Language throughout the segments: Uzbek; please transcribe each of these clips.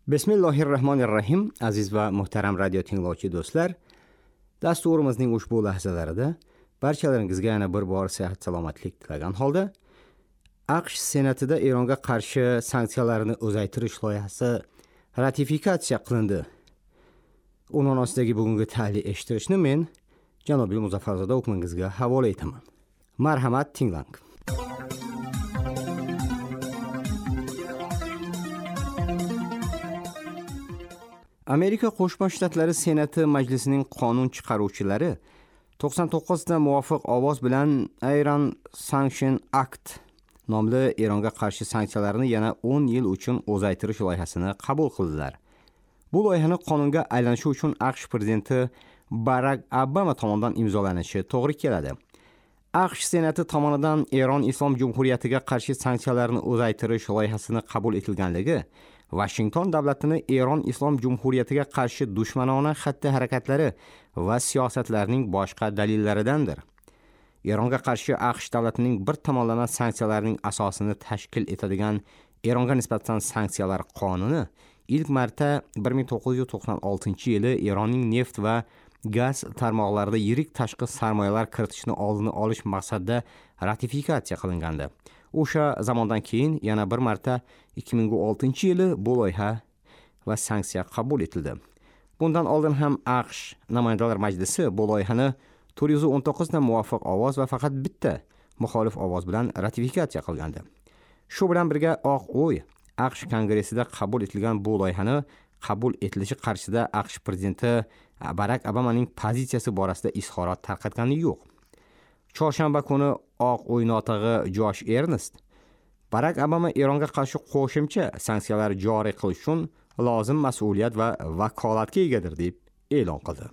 Bismillahirrahmanirrahim. Aziz va muhtaram radio tinglovchi do'stlar, dasturimizning ushbu lahzalarida barchalaringizga yana bir bor sihat salomatlik tilagan holda AQSh Senatida Eronga qarshi sanksiyalarni uzaytirish loyihasi ratifikatsiya qilindi. Uning ostidagi bugungi tahlil eshittirishni men Janobiy Muzaffarzoda o'qimingizga havola etaman. Marhamat, tinglang. Amerika Qo'shma Shtatlari Senati Majlisining qonun chiqaruvchilari 99 ta muvofiq ovoz bilan Iran Sanction Act nomli Eronga qarshi sanksiyalarni yana 10 yil uchun uzaytirish loyihasini qabul qildilar. Bu loyihani qonunga aylanishi uchun AQSh prezidenti Barak Obama tomonidan imzolanishi to'g'ri keladi. AQSh Senati tomonidan Eron Islom Jumhuriyatiga qarshi sanksiyalarni uzaytirish loyihasini qabul etilganligi Washington davlatini Eron Islom Jumhuriyatiga qarshi dushmanona xatti-harakatlari va siyosatlarning boshqa dalillaridandir. Eronga qarshi AQSh davlatining bir tomonlama sanksiyalarining asosini tashkil etadigan Eronga nisbatan sanksiyalar qonuni ilk marta 1996-yili Eronning neft va gaz tarmoqlarida yirik tashqi sarmoyalar kiritishni oldini olish maqsadida ratifikatsiya qilingandi. O'sha zamondan keyin yana bir marta 2006-yili bu loyiha va sanksiya qabul etildi. Bundan oldin ham AQSh Namoyandlar Majlisi bu loyihani 419 ta muvofiq ovoz va faqat bitta muxolif ovoz bilan ratifikatsiya qilgandi. Shu bilan birga Oq Uy AQSh kongressida qabul etilgan bu loyihani qabul etilishi qarshisida AQSh prezidenti Barak Obamaning pozitsiyasi borasida izhorot tarqatgani yo'q. Chorshanba kuni Oq Uy notog'i Josh Ernest Barak Obama Eronga qarshi qo'shimcha sanksiyalar joriy qilish uchun lozim mas'uliyat va vakolatga egadir deb e'lon qildi.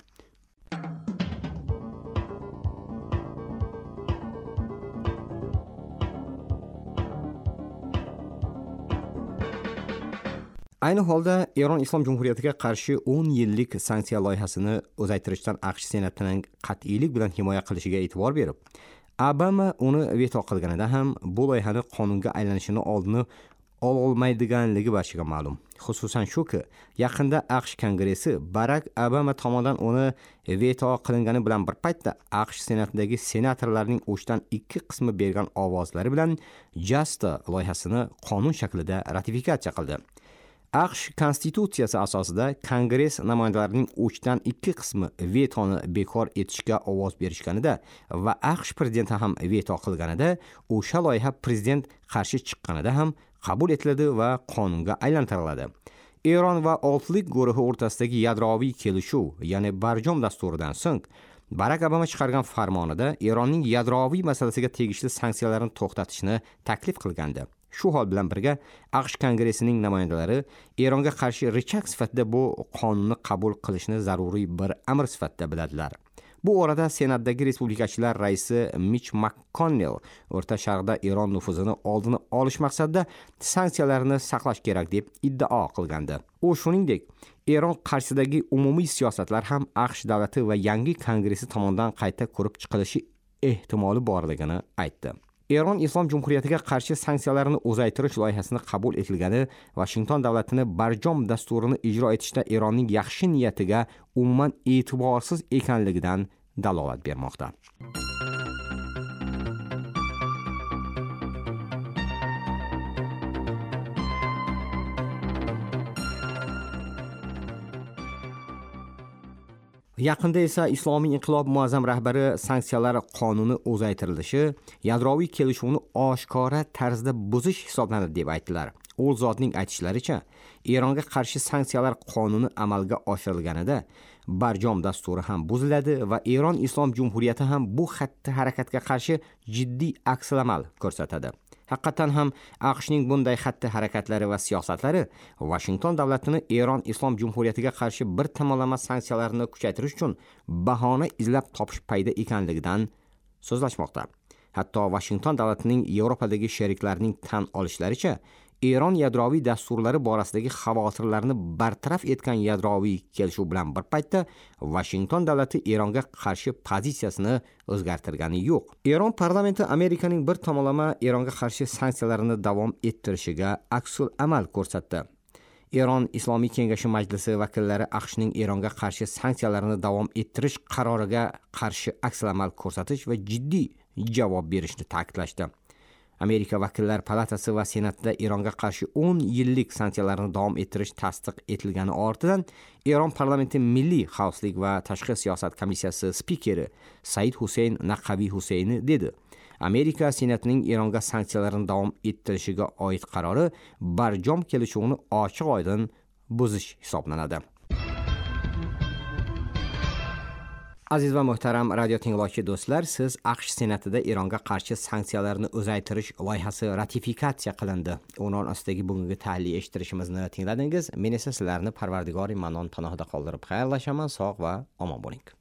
Ayni holda Eron Islom Jumhuriyatiga qarshi 10 yillik sanksiya loyihasini uzaytirishdan AQSh Senatining qat'iylik bilan himoya qilishiga e'tibor berib, Obama uni veto qilganida ham bu loyihani qonunga aylanishini oldini ololmaydiganligi barchaga ma'lum. Xususan shuki, yaqinda AQSh Kongressi Barak Obama tomonidan uni veto qilingani bilan bir paytda AQSh Senatidagi senatorlarning 3dan 2 qismi bergan ovozlari bilan JASTA loyihasini qonun shaklida ratifikatsiya qildi. AQSh konstitutsiyasi asosida Kongress namoyandalarining 3dan 2 qismi vetoni bekor etishga ovoz berishganida va AQSh prezidenti ham veto qilganida o'sha loyiha prezident qarshi chiqqanida ham qabul etiladi va qonunga aylantiriladi. Eron va Oltlik guruhi o'rtasidagi yadroviy kelishuv, ya'ni Barjom dasturidan so'ng Barak Obama chiqargan farmonida Eronning yadroviy masalasiga tegishli sanksiyalarni to'xtatishni taklif qilgandi. Shu hol bilan birga AQSh Kongressining namoyandalari Eronga qarshi richak sifatida bu qonunni qabul qilishni zaruriy bir amr sifatida biladilar. Bu orada Senatdagi respublikachilar raisi Mitch McConnell O'rta Sharqda Eron nufuzini oldini olish maqsadida sanksiyalarni saqlash kerak deb iddao qilgandi. U shuningdek, Eron qarshisidagi umumiy siyosatlar ham AQSh davlati va yangi Kongressi tomonidan qayta ko'rib chiqilishi ehtimoli borligini aytdi. Eron Islom Jumhuriyatiga qarshi sanksiyalarni uzaytirish loyihasini qabul etilgani Washington davlatini Barjom dasturini ijro etishda Eronning yaxshi niyatiga umuman e'tiborsiz ekanligidan dalolat bermoqda. Yaqinda esa Islomiy inqilob muazzam rahbari sanksiyalar qonuni uzaytirilishi yadroviy kelishuvni oshkora tarzda buzish hisoblanadi deb aytdilar. U zotning aytishlaricha, Eronga qarshi sanksiyalar qonuni amalga oshirilganida Barjom dasturi ham buziladi va Eron Islom Jumhuriyati ham bu xatti-harakatga qarshi jiddiy aksilamal ko'rsatadi. Haqiqatan ham AQShning bunday xatti-harakatlari va siyosatlari Washington davlatini Eron Islom Jumhuriyatiga qarshi bir tomonlama sanksiyalarni kuchaytirish uchun bahona izlab topish payda ekanligidan so'zlashmoqda. Hatto Washington davlatining Yevropadagi sheriklarining tan olishlaricha, Eron yadroviy dasturlari borasidagi xavotirlarni bartaraf etgan yadroviy kelishuv bilan bir paytda Washington davlati Eronga qarshi pozitsiyasini o'zgartirgani yo'q. Eron parlamenti Amerikaning bir tomonlama Eronga qarshi sanksiyalarni davom ettirishiga aksul amal ko'rsatdi. Eron Islomiy kengashi majlisi vakillari AQShning Eronga qarshi sanksiyalarni davom ettirish qaroriga qarshi aks-amal ko'rsatish va jiddiy javob berishni ta'kidlashdi. Amerika vakillar palatasi va senatida Eronga qarshi 10 yillik sanksiyalarni davom ettirish tasdiq etilgani ortidan Eron parlamenti Milliy xavfsizlik va tashqi siyosat komissiyasi spikeri Said Husayn Naqaviy Husayni dedi: Amerika senatining Eronga sanksiyalarni davom ettirishiga oid qarori barjom kelishuvni ochiq-oydin buzish hisoblanadi. Aziz va muhtaram radio tinglovchi do'stlar, siz AQSh senatida Eronga qarshi sanksiyalarni uzaytirish loyihasi ratifikatsiya qilindi. Unvon ostidagi bugungi tahlil eshittirishimizni tingladingiz. Men esa sizlarni Parvardigori Mannon panohida qoldirib xayrlashaman. Sog' va omon bo'ling.